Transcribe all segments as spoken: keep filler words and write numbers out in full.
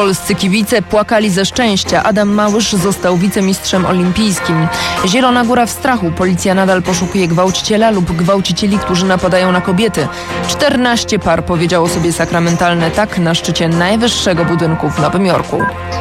Polscy kibice płakali ze szczęścia. Adam Małysz został wicemistrzem olimpijskim. Zielona Góra w strachu. Policja nadal poszukuje gwałciciela lub gwałcicieli, którzy napadają na kobiety. czternaście par powiedziało sobie sakramentalne tak na szczycie najwyższego budynku w Nowym Jorku.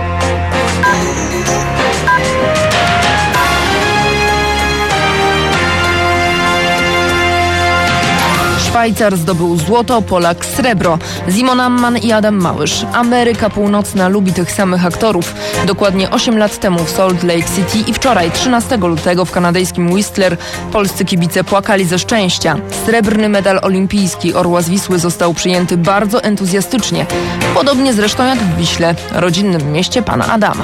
Szwajcar zdobył złoto, Polak srebro. Simon Amman i Adam Małysz. Ameryka Północna lubi tych samych aktorów. Dokładnie osiem lat temu w Salt Lake City i wczoraj, trzynastego lutego w kanadyjskim Whistler, polscy kibice płakali ze szczęścia. Srebrny medal olimpijski Orła z Wisły został przyjęty bardzo entuzjastycznie. Podobnie zresztą jak w Wiśle, rodzinnym mieście pana Adama.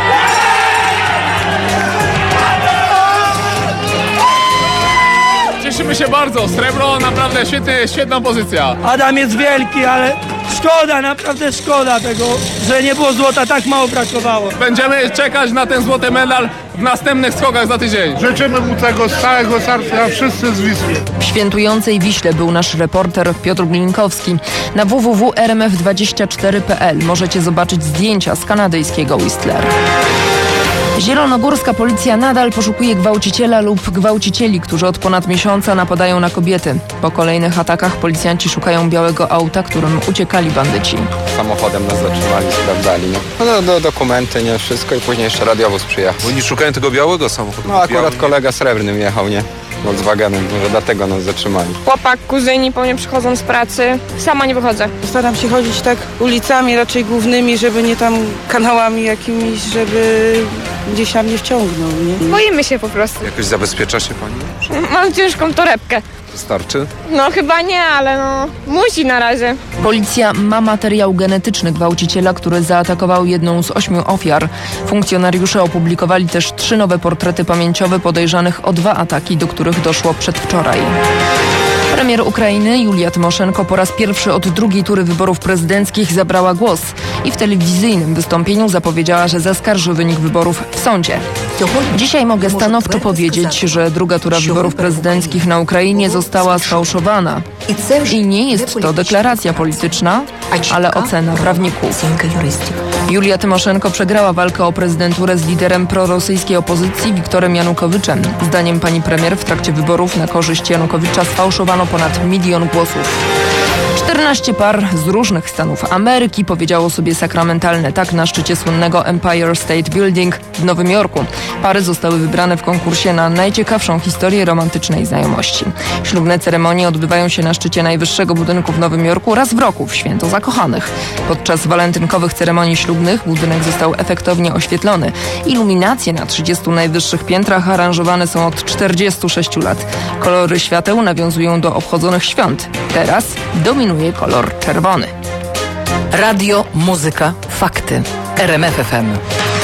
Cieszymy się bardzo. Srebro naprawdę świetny, świetna pozycja. Adam jest wielki, ale szkoda, naprawdę szkoda tego, że nie było złota, tak mało brakowało. Będziemy czekać na ten złoty medal w następnych skokach za tydzień. Życzymy mu tego z całego serca, wszyscy z Wisły. W świętującej Wiśle był nasz reporter Piotr Glinkowski. Na w w w kropka r m f dwadzieścia cztery kropka p l możecie zobaczyć zdjęcia z kanadyjskiego Whistler. Zielonogórska policja nadal poszukuje gwałciciela lub gwałcicieli, którzy od ponad miesiąca napadają na kobiety. Po kolejnych atakach policjanci szukają białego auta, którym uciekali bandyci. Samochodem nas zatrzymali, sprawdzali. No, no do, dokumenty, nie wszystko i później jeszcze radiowóz przyjechał. Oni szukają tego białego samochodu. No akurat kolega srebrnym jechał, nie? Volkswagenem, może dlatego nas zatrzymali. Chłopak, kuzyni po mnie przychodzą z pracy. Sama nie wychodzę. Staram się chodzić tak ulicami raczej głównymi, żeby nie tam kanałami jakimiś, żeby gdzieś tam nie wciągnął, nie? Boimy się po prostu. Jakoś zabezpiecza się pani? Mam ciężką torebkę. Wystarczy? No chyba nie, ale no musi na razie. Policja ma materiał genetyczny gwałciciela, który zaatakował jedną z ośmiu ofiar. Funkcjonariusze opublikowali też trzy nowe portrety pamięciowe podejrzanych o dwa ataki, do których doszło przedwczoraj. Premier Ukrainy Julia Tymoszenko po raz pierwszy od drugiej tury wyborów prezydenckich zabrała głos i w telewizyjnym wystąpieniu zapowiedziała, że zaskarży wynik wyborów w sądzie. Dzisiaj mogę stanowczo powiedzieć, że druga tura wyborów prezydenckich na Ukrainie została sfałszowana. I nie jest to deklaracja polityczna, ale ocena prawników. Julia Tymoszenko przegrała walkę o prezydenturę z liderem prorosyjskiej opozycji Wiktorem Janukowiczem. Zdaniem pani premier w trakcie wyborów na korzyść Janukowicza sfałszowano ponad milion głosów. czternaście par z różnych stanów Ameryki powiedziało sobie sakramentalne tak na szczycie słynnego Empire State Building w Nowym Jorku. Pary zostały wybrane w konkursie na najciekawszą historię romantycznej znajomości. Ślubne ceremonie odbywają się na szczycie najwyższego budynku w Nowym Jorku raz w roku, w święto zakochanych. Podczas walentynkowych ceremonii ślubnych budynek został efektownie oświetlony. Iluminacje na trzydziestu najwyższych piętrach aranżowane są od czterdziestu sześciu lat. Kolory świateł nawiązują do obchodzonych świąt. Teraz dominuje kolor czerwony. Radio, muzyka, fakty. R M F F M.